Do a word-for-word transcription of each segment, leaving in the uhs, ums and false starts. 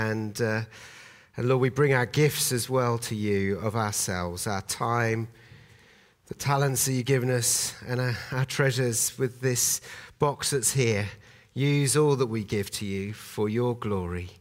And, uh, and Lord, we bring our gifts as well to you of ourselves, our time, the talents that you've given us, and our, our treasures with this box that's here. Use all that we give to you for your glory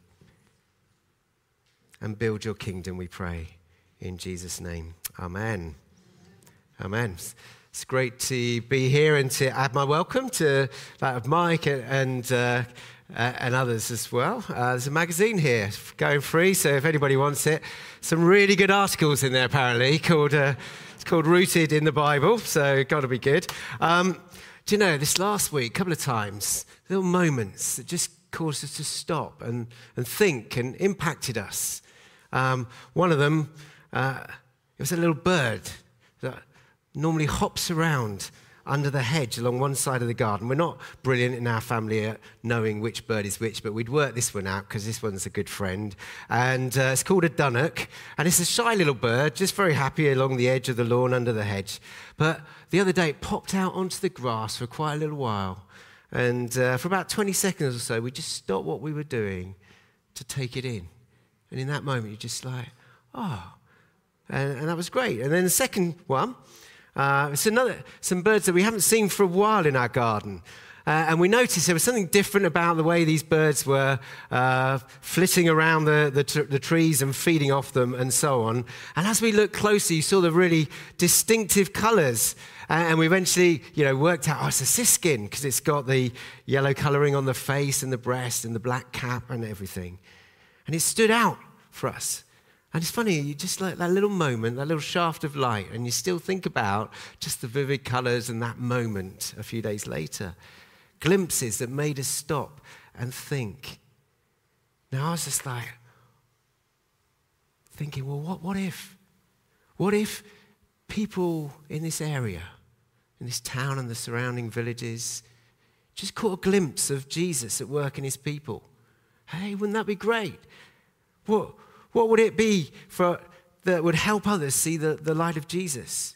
and build your kingdom, we pray, in Jesus' name. Amen. Amen. It's great to be here and to add my welcome to that of Mike and uh, uh, and others as well. Uh, there's a magazine here going free, so if anybody wants it, some really good articles in there apparently called uh, it's called Rooted in the Bible, so got to be good. Um, do you know, this last week, a couple of times, little moments that just caused us to stop and, and think and impacted us. Um, one of them, uh, it was a little bird that normally hops around under the hedge along one side of the garden. We're not brilliant in our family at knowing which bird is which, but we'd worked this one out because this one's a good friend. And uh, it's called a dunnock, and it's a shy little bird, just very happy along the edge of the lawn under the hedge. But the other day it popped out onto the grass for quite a little while, and uh, for about twenty seconds or so, we just stopped what we were doing to take it in. And in that moment, you're just like, oh, and, and that was great. And then the second one, Uh, it's another, some birds that we haven't seen for a while in our garden. Uh, and we noticed there was something different about the way these birds were uh, flitting around the, the, t- the trees and feeding off them and so on. And as we looked closer, you saw the really distinctive colours. Uh, and we eventually, you know, worked out, oh, it's a siskin because it's got the yellow colouring on the face and the breast and the black cap and everything. And it stood out for us. And it's funny, you just like that little moment, that little shaft of light, and you still think about just the vivid colours and that moment a few days later. Glimpses that made us stop and think. Now I was just like thinking, well, what, what if? What if people in this area, in this town and the surrounding villages, just caught a glimpse of Jesus at work in his people? Hey, wouldn't that be great? What? What would it be for that would help others see the, the light of Jesus?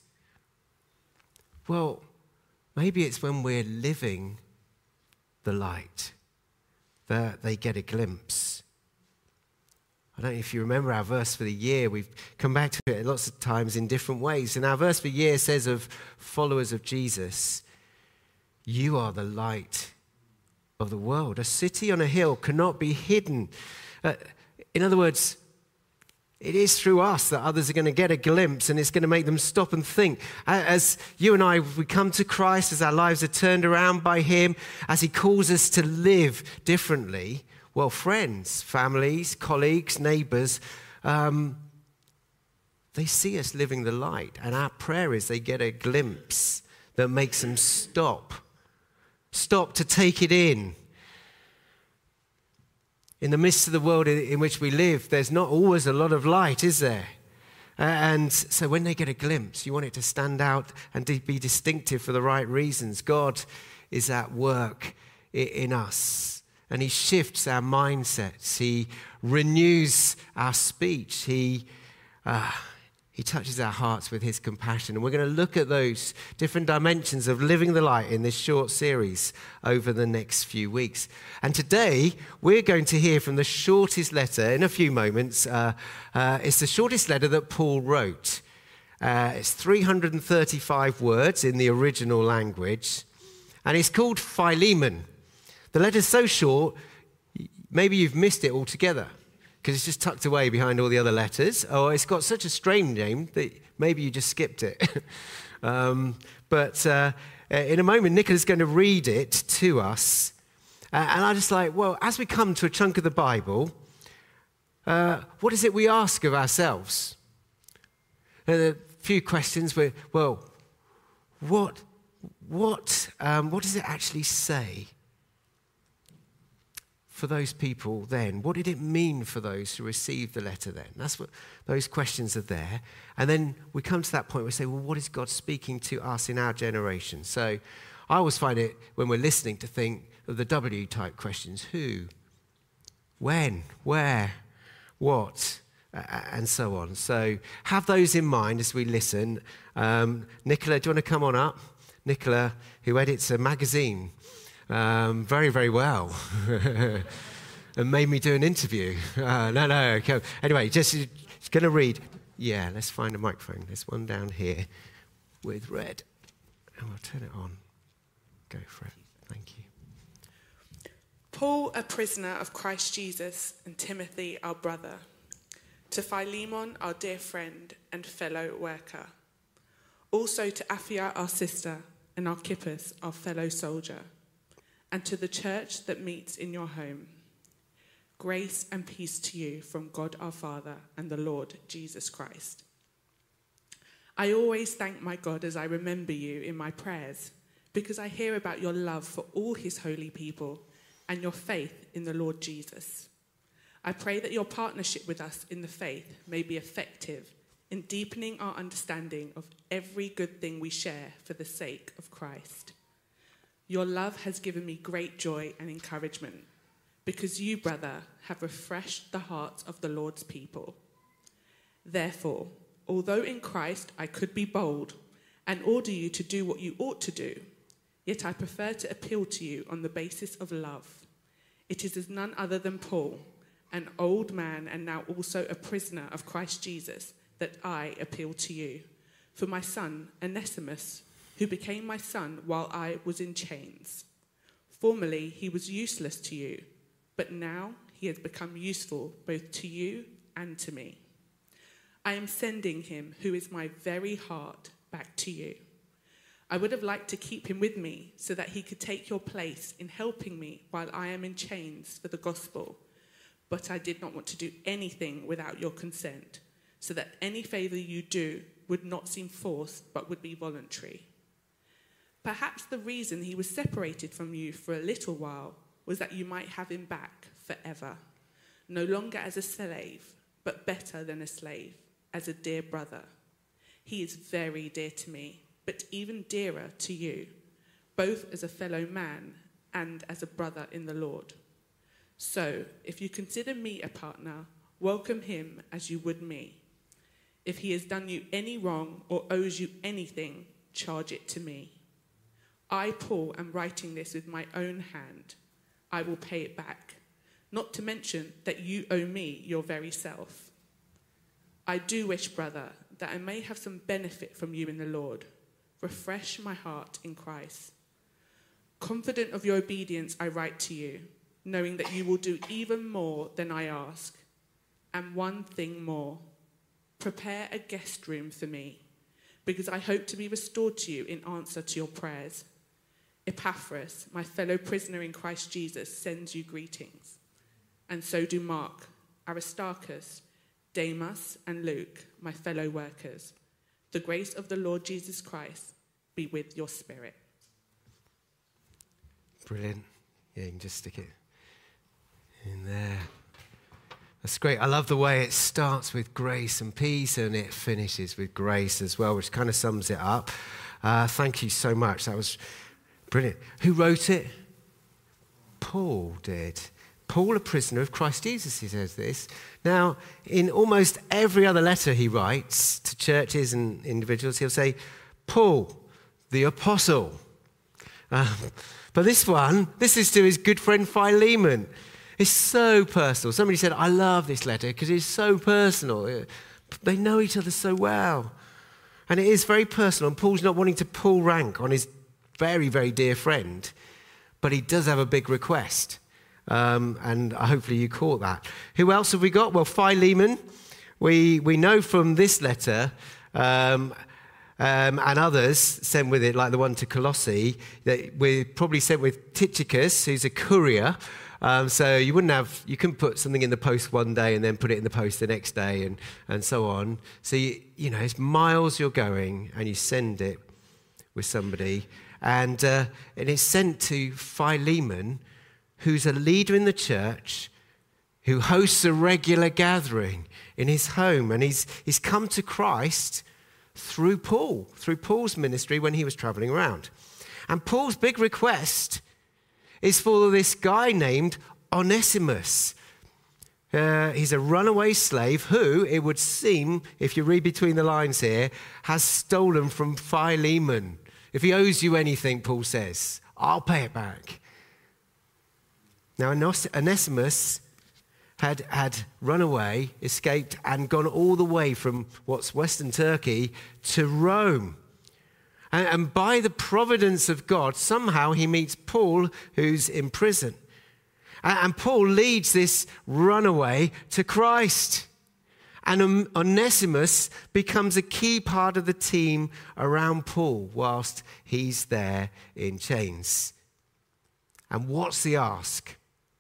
Well, maybe it's when we're living the light that they get a glimpse. I don't know if you remember our verse for the year. We've come back to it lots of times in different ways. And our verse for the year says of followers of Jesus, you are the light of the world. A city on a hill cannot be hidden. Uh, in other words, it is through us that others are going to get a glimpse, and it's going to make them stop and think. As you and I, we come to Christ, as our lives are turned around by him, as he calls us to live differently, well, friends, families, colleagues, neighbours, um, they see us living the light. And our prayer is they get a glimpse that makes them stop. Stop to take it in. In the midst of the world in which we live, there's not always a lot of light, is there? And so when they get a glimpse, you want it to stand out and be distinctive for the right reasons. God is at work in us, and he shifts our mindsets. He renews our speech. He uh, he touches our hearts with his compassion. And we're going to look at those different dimensions of living the light in this short series over the next few weeks. And today, we're going to hear from the shortest letter in a few moments. Uh, uh, it's the shortest letter that Paul wrote. Uh, it's three hundred thirty-five words in the original language. And it's called Philemon. The letter's so short, maybe you've missed it altogether, because it's just tucked away behind all the other letters, or it's got such a strange name that maybe you just skipped it. um, but uh, in a moment, Nicola's going to read it to us. Uh, and I'm just like, well, as we come to a chunk of the Bible, uh, what is it we ask of ourselves? And a few questions. Where, well, what, what, um, what does it actually say? For those people then, what did it mean for those who received the letter then? That's what those questions are there. And then we come to that point where we say, well, what is God speaking to us in our generation? So I always find it, when we're listening, to think of the W-type questions. Who? When? Where? What? Uh, and so on. So have those in mind as we listen. Um, Nicola, do you want to come on up? Nicola, who edits a magazine. Um, very, very well. and made me do an interview. Uh, no, no. Okay. Anyway, just, just going to read. Yeah, let's find a microphone. There's one down here with red. And we'll turn it on. Go for it. Thank you. Paul, a prisoner of Christ Jesus, and Timothy, our brother, to Philemon, our dear friend and fellow worker, also to Apphia, our sister, and Archippus, our fellow soldier, and to the church that meets in your home. Grace and peace to you from God our Father and the Lord Jesus Christ. I always thank my God as I remember you in my prayers, because I hear about your love for all his holy people and your faith in the Lord Jesus. I pray that your partnership with us in the faith may be effective in deepening our understanding of every good thing we share for the sake of Christ. Your love has given me great joy and encouragement, because you, brother, have refreshed the hearts of the Lord's people. Therefore, although in Christ I could be bold and order you to do what you ought to do, yet I prefer to appeal to you on the basis of love. It is as none other than Paul, an old man and now also a prisoner of Christ Jesus, that I appeal to you, for my son Onesimus, who became my son while I was in chains. Formerly he was useless to you, but now he has become useful both to you and to me. I am sending him, who is my very heart, back to you. I would have liked to keep him with me so that he could take your place in helping me while I am in chains for the gospel, but I did not want to do anything without your consent, so that any favor you do would not seem forced but would be voluntary. Perhaps the reason he was separated from you for a little while was that you might have him back forever, no longer as a slave, but better than a slave, as a dear brother. He is very dear to me, but even dearer to you, both as a fellow man and as a brother in the Lord. So, if you consider me a partner, welcome him as you would me. If he has done you any wrong or owes you anything, charge it to me. I, Paul, am writing this with my own hand. I will pay it back, not to mention that you owe me your very self. I do wish, brother, that I may have some benefit from you in the Lord. Refresh my heart in Christ. Confident of your obedience, I write to you, knowing that you will do even more than I ask. And one thing more. Prepare a guest room for me, because I hope to be restored to you in answer to your prayers. Epaphras, my fellow prisoner in Christ Jesus, sends you greetings. And so do Mark, Aristarchus, Demas, and Luke, my fellow workers. The grace of the Lord Jesus Christ be with your spirit. Brilliant. Yeah, you can just stick it in there. That's great. I love the way it starts with grace and peace and it finishes with grace as well, which kind of sums it up. Uh, thank you so much. That was brilliant. Who wrote it? Paul did. Paul, a prisoner of Christ Jesus, he says this. Now, in almost every other letter he writes to churches and individuals, he'll say, Paul, the apostle. Um, but this one, this is to his good friend Philemon. It's so personal. Somebody said, I love this letter because it's so personal. They know each other so well. And it is very personal. And Paul's not wanting to pull rank on his very, very dear friend, but he does have a big request. Um, and hopefully you caught that. Who else have we got? Well, Philemon. We, we know from this letter um, um, and others sent with it, like the one to Colossae, that we're probably sent with Tychicus, who's a courier. Um, so you wouldn't have, you couldn't put something in the post one day and then put it in the post the next day and, and so on. So, you, you know, it's miles you're going and you send it with somebody. And, uh, and it's sent to Philemon, who's a leader in the church, who hosts a regular gathering in his home. And he's, he's come to Christ through Paul, through Paul's ministry when he was traveling around. And Paul's big request is for this guy named Onesimus. Uh, he's a runaway slave who, it would seem, if you read between the lines here, has stolen from Philemon. If he owes you anything, Paul says, I'll pay it back. Now, Onesimus had, had run away, escaped, and gone all the way from what's Western Turkey to Rome. And, and by the providence of God, somehow he meets Paul, who's in prison. And, and Paul leads this runaway to Christ. And Onesimus becomes a key part of the team around Paul whilst he's there in chains. And what's the ask?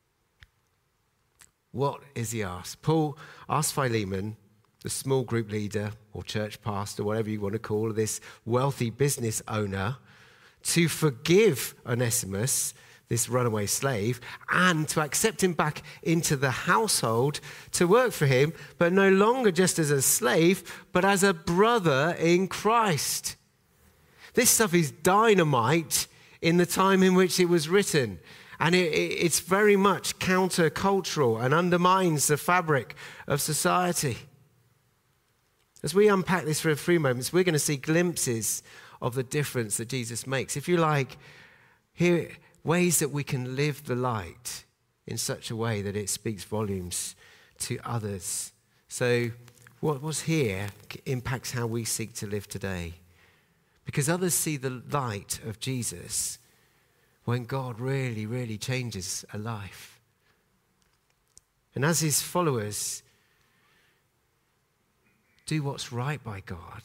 What is the ask? Paul asked Philemon, the small group leader or church pastor, whatever you want to call this wealthy business owner, to forgive Onesimus, this runaway slave, and to accept him back into the household to work for him, but no longer just as a slave, but as a brother in Christ. This stuff is dynamite in the time in which it was written, and it, it, it's very much countercultural and undermines the fabric of society. As we unpack this for a few moments, we're going to see glimpses of the difference that Jesus makes. If you like, here ways that we can live the light in such a way that it speaks volumes to others. So what was here impacts how we seek to live today. Because others see the light of Jesus when God really, really changes a life. And as his followers do what's right by God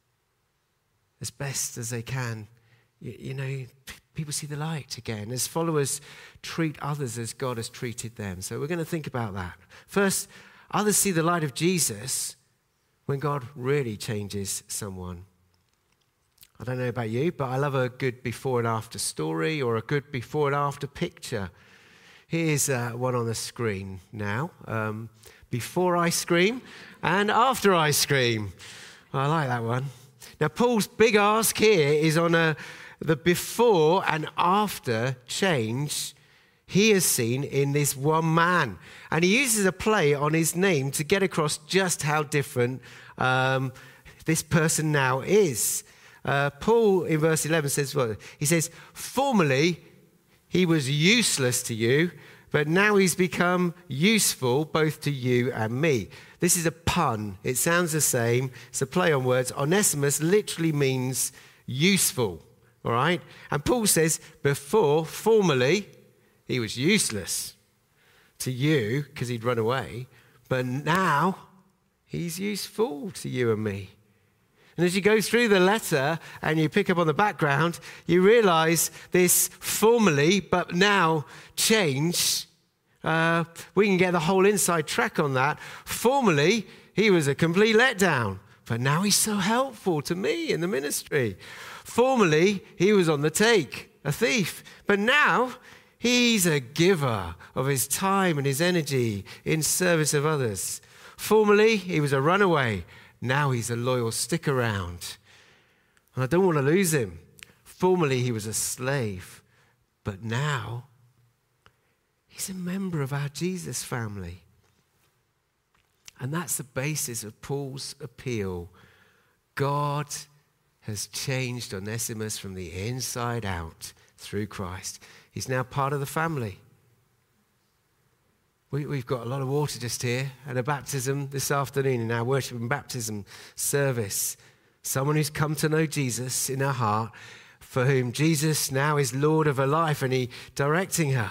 as best as they can, you, you know, people see the light again. As followers treat others as God has treated them. So we're going to think about that. First, others see the light of Jesus when God really changes someone. I don't know about you, but I love a good before and after story or a good before and after picture. Here's uh, one on the screen now. Um, before I scream and after I scream. I like that one. Now, Paul's big ask here is on a the before and after change he has seen in this one man. And he uses a play on his name to get across just how different um, this person now is. Uh, Paul in verse eleven says, well, he says, formerly he was useless to you, but now he's become useful both to you and me. This is a pun. It sounds the same. It's a play on words. Onesimus literally means useful. All right? And Paul says, before, formerly, he was useless to you because he'd run away, but now he's useful to you and me. And as you go through the letter and you pick up on the background, you realize this formerly, but now change. Uh, we can get the whole inside track on that. Formerly, he was a complete letdown, but now he's so helpful to me in the ministry. Formerly, he was on the take, a thief. But now, he's a giver of his time and his energy in service of others. Formerly, he was a runaway. Now he's a loyal stick around. And I don't want to lose him. Formerly, he was a slave. But now, he's a member of our Jesus family. And that's the basis of Paul's appeal. God has changed Onesimus from the inside out through Christ. He's now part of the family. We, we've got a lot of water just here and a baptism this afternoon in our worship and baptism service. Someone who's come to know Jesus in her heart, for whom Jesus now is Lord of her life and he's directing her.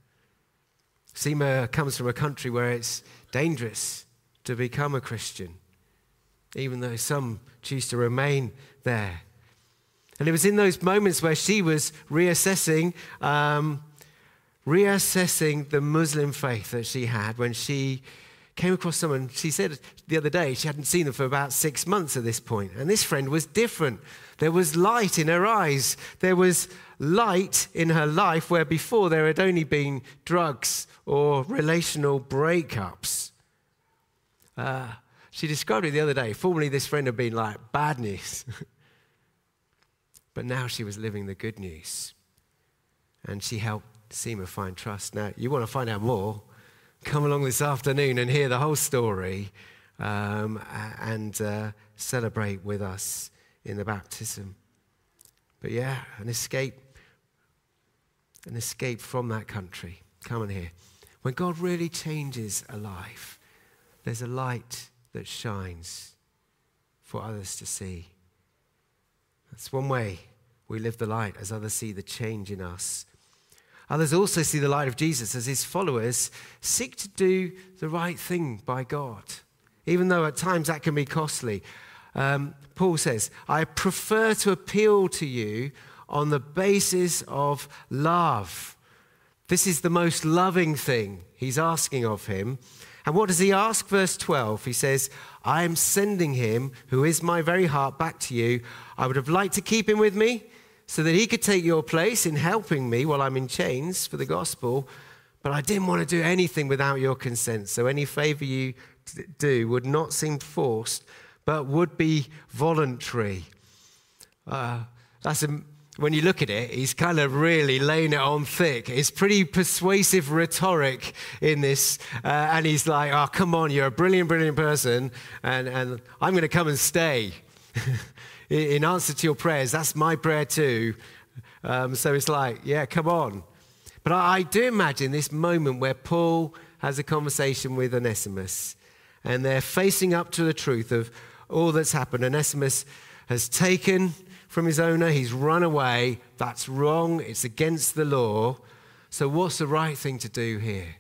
Seema comes from a country where it's dangerous to become a Christian, even though some choose to remain there. And it was in those moments where she was reassessing, um, reassessing the Muslim faith that she had when she came across someone. She said the other day she hadn't seen them for about six months at this point. And this friend was different. There was light in her eyes. There was light in her life where before there had only been drugs or relational breakups. Uh, she described it the other day. Formerly, this friend had been like bad news. But now she was living the good news. And she helped Seema find trust. Now, you want to find out more, come along this afternoon and hear the whole story um, and uh, celebrate with us in the baptism. But yeah, an escape, an escape from that country. Come on here. When God really changes a life, there's a light that shines for others to see. That's one way we live the light, as others see the change in us. Others also see the light of Jesus as his followers seek to do the right thing by God, even though at times that can be costly. Um, Paul says, I prefer to appeal to you on the basis of love. This is the most loving thing he's asking of him. And what does he ask? Verse twelve, he says, I am sending him, who is my very heart, back to you. I would have liked to keep him with me so that he could take your place in helping me while I'm in chains for the gospel. But I didn't want to do anything without your consent. So any favor you do would not seem forced, but would be voluntary. Uh, that's a, when you look at it, he's kind of really laying it on thick. It's pretty persuasive rhetoric in this. Uh, and he's like, oh, come on, you're a brilliant, brilliant person. And, and I'm going to come and stay. In answer to your prayers, that's my prayer too. Um, so it's like, yeah, come on. But I, I do imagine this moment where Paul has a conversation with Onesimus. And they're facing up to the truth of all that's happened. Onesimus has taken from his owner, he's run away. That's wrong, it's against the law. So what's the right thing to do here?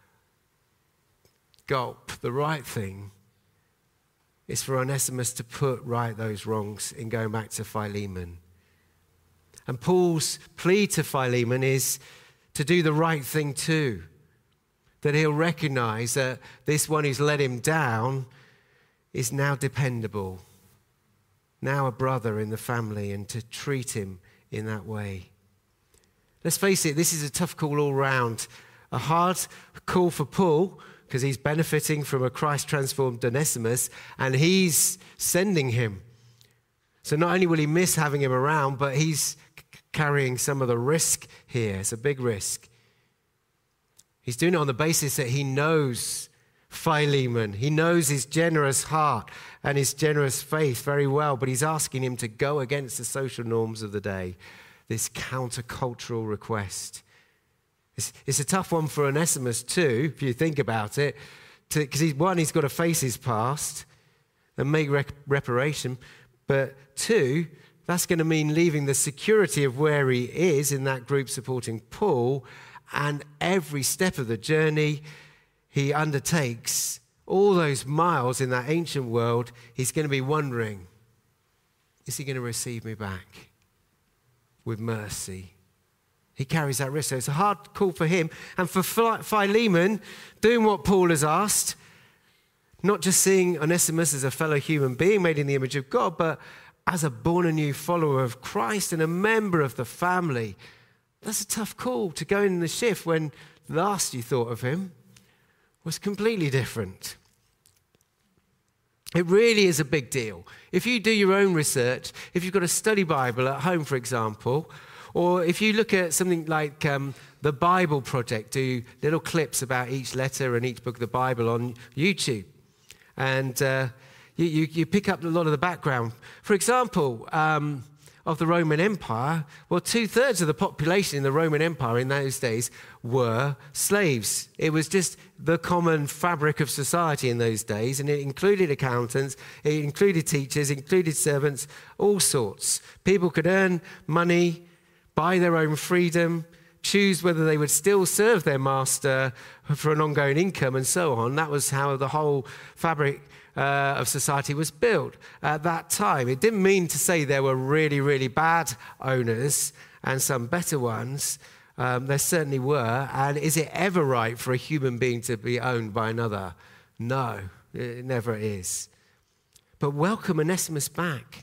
Gulp. The right thing is for Onesimus to put right those wrongs in going back to Philemon. And Paul's plea to Philemon is to do the right thing too. That he'll recognize that this one who's let him down is now dependable, now a brother in the family, and to treat him in that way. Let's face it, this is a tough call all round. A hard call for Paul, because he's benefiting from a Christ-transformed Onesimus, and he's sending him. So not only will he miss having him around, but he's c- carrying some of the risk here. It's a big risk. He's doing it on the basis that he knows Philemon. He knows his generous heart and his generous faith very well, but he's asking him to go against the social norms of the day, this countercultural request. It's, it's a tough one for Onesimus too, if you think about it, because he's, one, he's got to face his past and make rec- reparation, but two, that's going to mean leaving the security of where he is in that group supporting Paul, and every step of the journey he undertakes, all those miles in that ancient world, he's going to be wondering, is he going to receive me back with mercy? He carries that risk. So it's a hard call for him. And for Philemon, doing what Paul has asked, not just seeing Onesimus as a fellow human being made in the image of God, but as a born-anew follower of Christ and a member of the family. That's a tough call to go in the shift when last you thought of him was completely different. It really is a big deal. If you do your own research, if you've got a study Bible at home, for example, or if you look at something like um, the Bible Project, do little clips about each letter and each book of the Bible on YouTube, and uh, you, you, you pick up a lot of the background. For example, um, of the Roman Empire, well, two-thirds of the population in the Roman Empire in those days were slaves. It was just the common fabric of society in those days, and it included accountants, it included teachers, it included servants, all sorts. People could earn money, buy their own freedom, choose whether they would still serve their master for an ongoing income, and so on. That was how the whole fabric Uh, of society was built at that time. It didn't mean to say there were really, really bad owners and some better ones. Um, there certainly were. And is it ever right for a human being to be owned by another? No, it never is. But welcome Onesimus back.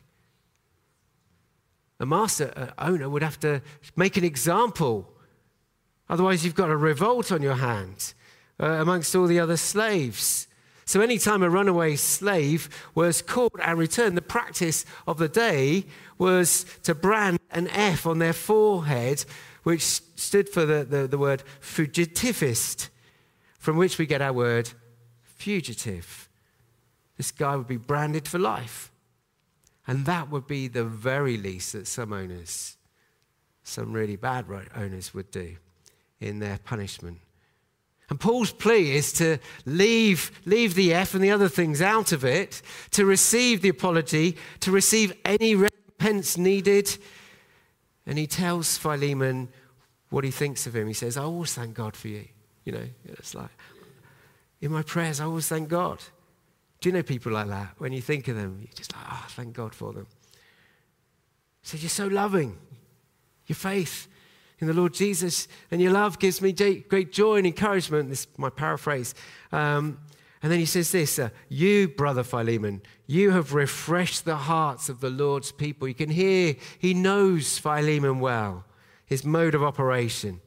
A master uh, owner would have to make an example. Otherwise, you've got a revolt on your hands uh, amongst all the other slaves. So anytime a runaway slave was caught and returned, the practice of the day was to brand an F on their forehead, which stood for the, the, the word fugitivist, from which we get our word fugitive. This guy would be branded for life. And that would be the very least that some owners, some really bad owners would do in their punishment. And Paul's plea is to leave, leave the F and the other things out of it, to receive the apology, to receive any recompense needed. And he tells Philemon what he thinks of him. He says, I always thank God for you. You know, it's like, in my prayers, I always thank God. Do you know people like that? When you think of them, you're just like, oh, thank God for them. He says, you're so loving. Your faith in the Lord Jesus and your love gives me great joy and encouragement. This is my paraphrase. Um, and then he says this, uh, you, brother Philemon, you have refreshed the hearts of the Lord's people. You can hear he knows Philemon well, his mode of operation.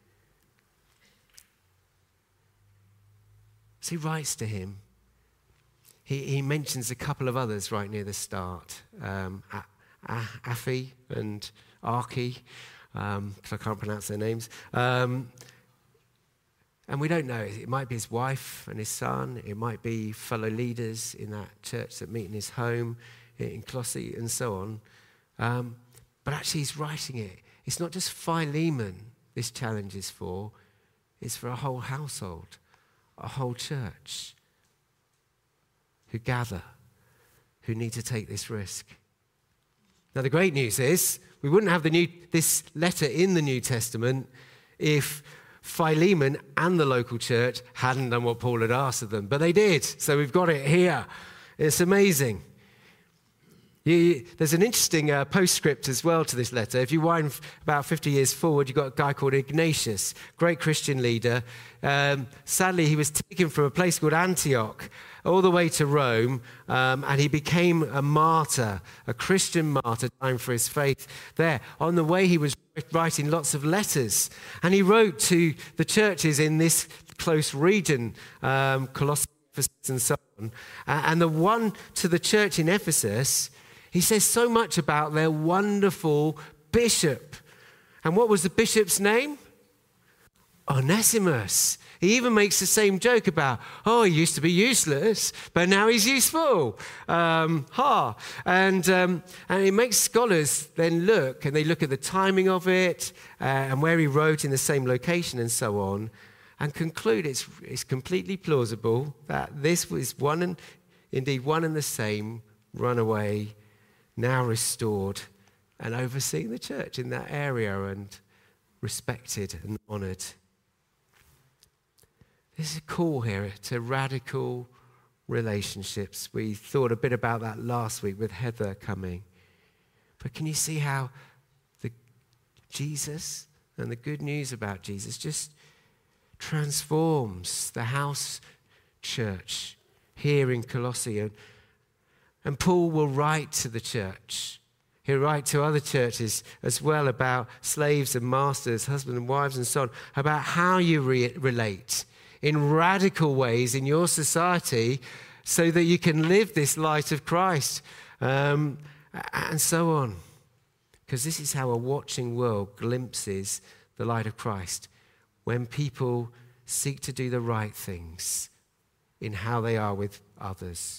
So he writes to him. He, he mentions a couple of others right near the start, um, Aphi and Archi. Um, I can't pronounce their names. Um, and we don't know. It might be his wife and his son. It might be fellow leaders in that church that meet in his home in Colossae and so on. Um, but actually he's writing it. It's not just Philemon this challenge is for. It's for a whole household, a whole church who gather, who need to take this risk. Now the great news is, we wouldn't have the new, this letter in the New Testament if Philemon and the local church hadn't done what Paul had asked of them. But they did, so we've got it here. It's amazing. You, there's an interesting uh, postscript as well to this letter. If you wind f- about fifty years forward, you've got a guy called Ignatius, great Christian leader. Um, sadly, he was taken from a place called Antioch all the way to Rome, um, and he became a martyr, a Christian martyr, dying for his faith there. On the way, he was writing lots of letters, and he wrote to the churches in this close region, um, Colossae and so on. Uh, and the one to the church in Ephesus, he says so much about their wonderful bishop. And what was the bishop's name? Onesimus. He even makes the same joke about, oh, he used to be useless, but now he's useful. Um, ha. And, um, and it makes scholars then look, and they look at the timing of it, uh, and where he wrote in the same location and so on, and conclude it's, it's completely plausible that this was one and indeed one and the same runaway, now restored and overseeing the church in that area and respected and honoured. There's a call here to radical relationships. We thought a bit about that last week with Heather coming. But can you see how the Jesus and the good news about Jesus just transforms the house church here in Colossae? And, and Paul will write to the church. He'll write to other churches as well about slaves and masters, husbands and wives and so on, about how you re- relate in radical ways in your society so that you can live this light of Christ, um, and so on. Because this is how a watching world glimpses the light of Christ, when people seek to do the right things in how they are with others.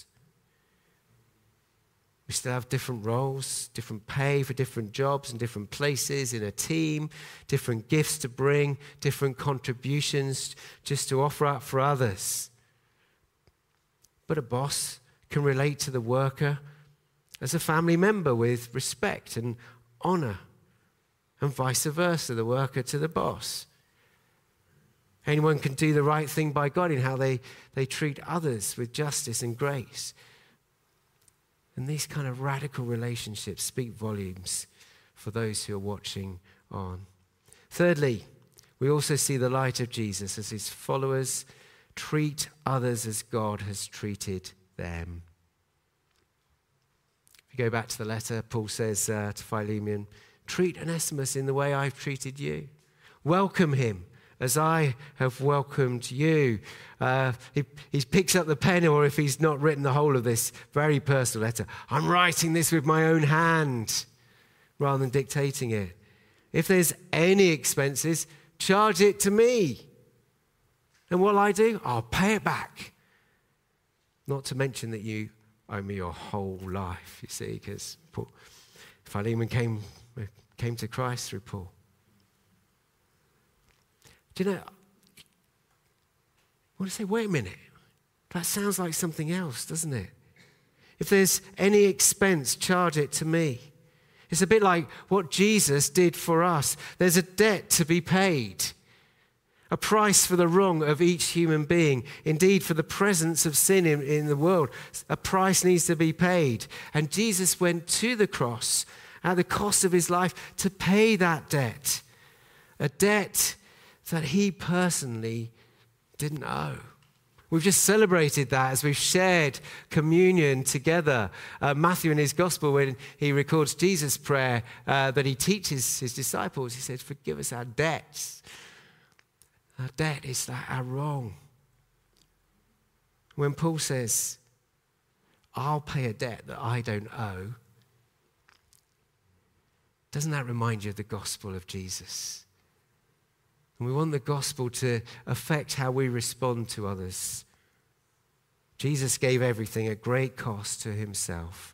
We still have different roles, different pay for different jobs and different places in a team, different gifts to bring, different contributions just to offer up for others. But a boss can relate to the worker as a family member with respect and honor, and vice versa, the worker to the boss. Anyone can do the right thing by God in how they, they treat others with justice and grace. And these kind of radical relationships speak volumes for those who are watching on. Thirdly, we also see the light of Jesus as his followers treat others as God has treated them. If you go back to the letter, Paul says uh, to Philemon, treat Onesimus in the way I've treated you. Welcome him as I have welcomed you. Uh, he, he picks up the pen, or if he's not written the whole of this very personal letter, I'm writing this with my own hand rather than dictating it. If there's any expenses, charge it to me. And what'll I do? I'll pay it back. Not to mention that you owe me your whole life, you see, because Philemon came, came to Christ through Paul. Do you know, want to say, wait a minute, that sounds like something else, doesn't it? If there's any expense, charge it to me. It's a bit like what Jesus did for us. There's a debt to be paid, a price for the wrong of each human being. Indeed, for the presence of sin in, in the world, a price needs to be paid. And Jesus went to the cross at the cost of his life to pay that debt, a debt that he personally didn't owe. We've just celebrated that as we've shared communion together. Uh, Matthew in his gospel, when he records Jesus' prayer uh, that he teaches his disciples, he says, forgive us our debts. Our debt is that our wrong. When Paul says, I'll pay a debt that I don't owe, doesn't that remind you of the gospel of Jesus? And we want the gospel to affect how we respond to others. Jesus gave everything at great cost to himself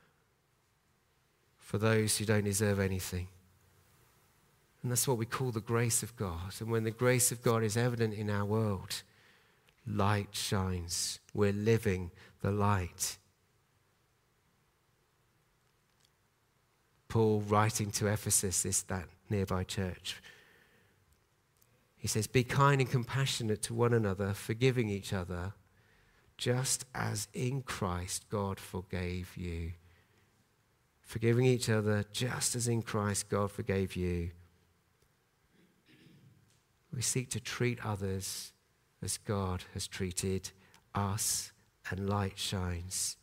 for those who don't deserve anything. And that's what we call the grace of God. And when the grace of God is evident in our world, light shines. We're living the light. Paul, writing to Ephesus, this that nearby church, he says, be kind and compassionate to one another, forgiving each other, just as in Christ God forgave you. Forgiving each other, just as in Christ God forgave you. We seek to treat others as God has treated us, and light shines.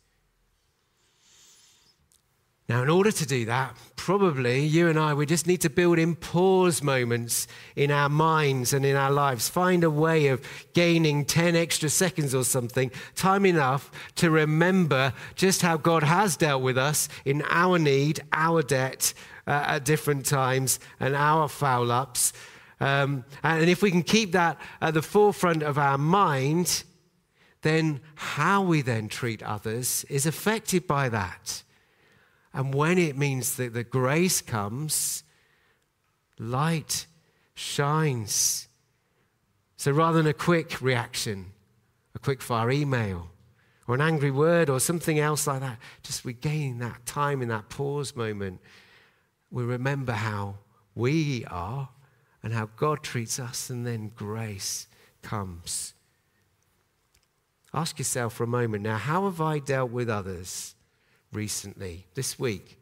Now, in order to do that, probably you and I, we just need to build in pause moments in our minds and in our lives. Find a way of gaining ten extra seconds or something, time enough to remember just how God has dealt with us in our need, our debt uh, at different times, and our foul-ups. Um, and if we can keep that at the forefront of our mind, then how we then treat others is affected by that. And when it means that the grace comes, light shines. So rather than a quick reaction, a quick fire email, or an angry word, or something else like that, just we gain that time in that pause moment. We remember how we are and how God treats us, and then grace comes. Ask yourself for a moment now, how have I dealt with others recently, this week?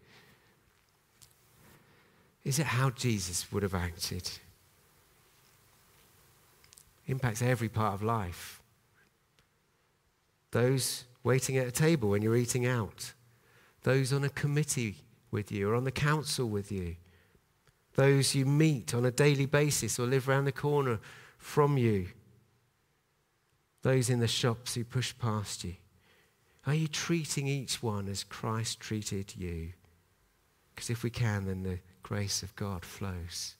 Is it how Jesus would have acted? Impacts every part of life. Those waiting at a table when you're eating out. Those on a committee with you or on the council with you. Those you meet on a daily basis or live around the corner from you. Those in the shops who push past you. Are you treating each one as Christ treated you? Because if we can, then the grace of God flows.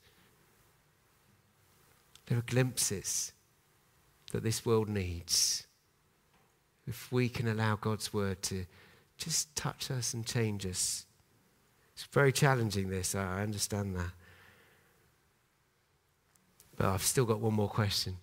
There are glimpses that this world needs. If we can allow God's word to just touch us and change us. It's very challenging, this, I understand that. But I've still got one more question.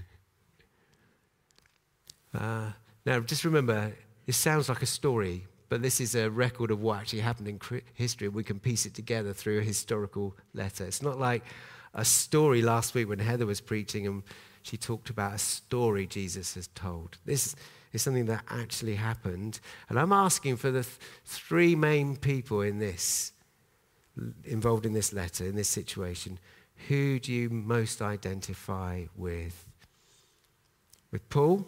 uh, now, just remember, it sounds like a story, but this is a record of what actually happened in history. We can piece it together through a historical letter. It's not like a story last week when Heather was preaching and she talked about a story Jesus has told. This is something that actually happened. And I'm asking for the th- three main people in this, involved in this letter, in this situation. Who do you most identify with? With Paul?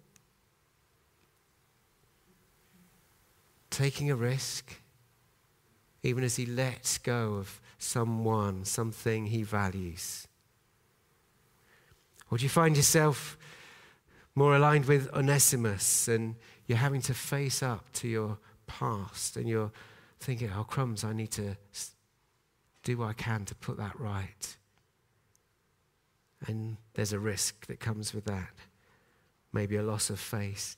Taking a risk, even as he lets go of someone, something he values? Or do you find yourself more aligned with Onesimus and you're having to face up to your past and you're thinking, oh crumbs, I need to do what I can to put that right? And there's a risk that comes with that. Maybe a loss of faith.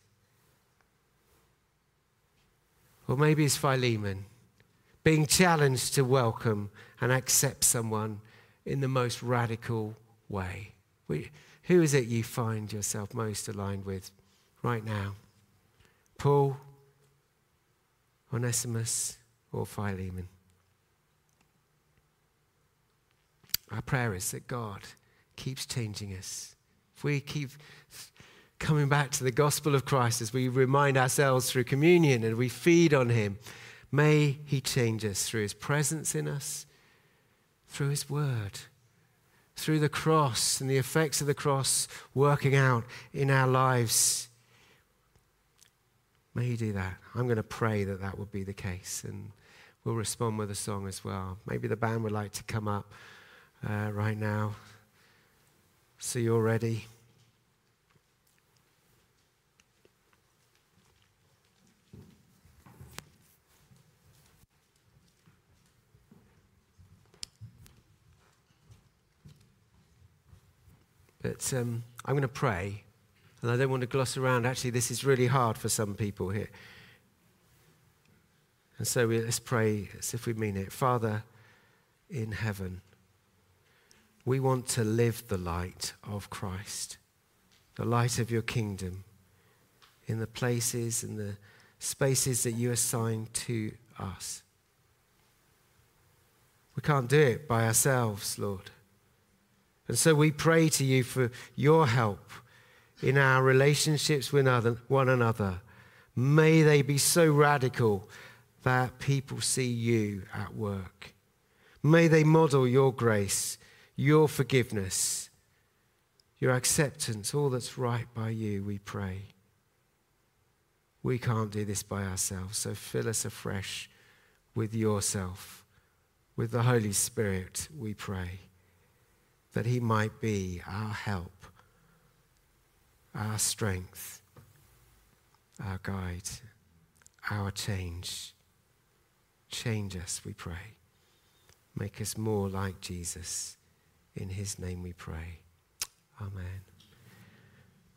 Or maybe it's Philemon, being challenged to welcome and accept someone in the most radical way. We, Who is it you find yourself most aligned with right now? Paul, Onesimus, or Philemon? Our prayer is that God keeps changing us. If we keep coming back to the gospel of Christ as we remind ourselves through communion and we feed on him, may he change us through his presence in us, through his word, through the cross and the effects of the cross working out in our lives. May he do that. I'm going to pray that that would be the case, and we'll respond with a song as well. Maybe the band would like to come up uh, right now. So you're ready. But um, I'm going to pray, and I don't want to gloss around. Actually, this is really hard for some people here. And so we, let's pray as if we mean it. Father in heaven, we want to live the light of Christ, the light of your kingdom in the places and the spaces that you assign to us. We can't do it by ourselves, Lord. And so we pray to you for your help in our relationships with other, one another. May they be so radical that people see you at work. May they model your grace, your forgiveness, your acceptance, all that's right by you, we pray. We can't do this by ourselves, so fill us afresh with yourself, with the Holy Spirit, we pray, that he might be our help, our strength, our guide, our change. Change us, we pray. Make us more like Jesus. In his name we pray. Amen.